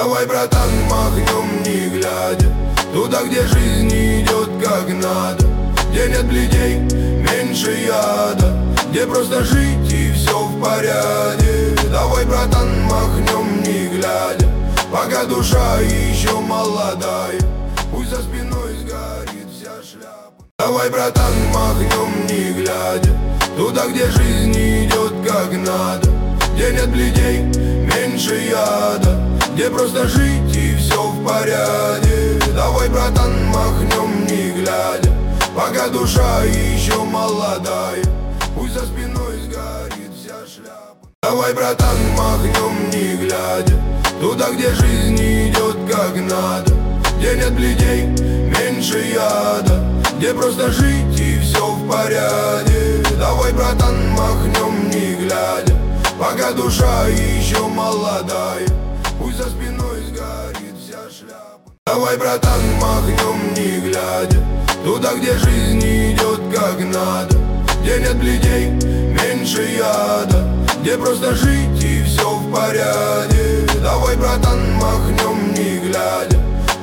Давай, братан, махнем не глядя туда, где жизнь идет как надо, где нет бледей, меньше яда, где просто жить и все в порядке. Давай, братан, махнем не глядя, пока душа еще молодая, пусть за спиной сгорит вся шляпа. Давай, братан, махнем не глядя туда, где жизнь идет как надо, где нет бледей, меньше яда, где просто жить и все в порядке. Давай, братан, махнем не глядя, пока душа еще молодая, пусть за спиной сгорит вся шляпа. Давай, братан, махнем не глядя туда, где жизнь идет как надо, где нет бледей, меньше яда, где просто жить и все в порядке. Давай, братан, махнем не глядя, пока душа еще молодая, пусть за спиной сгорит вся шляпа. Давай, братан, махнем не глядя туда, где жизнь идет как надо, где нет бледей, меньше яда, где просто жить и все в порядке.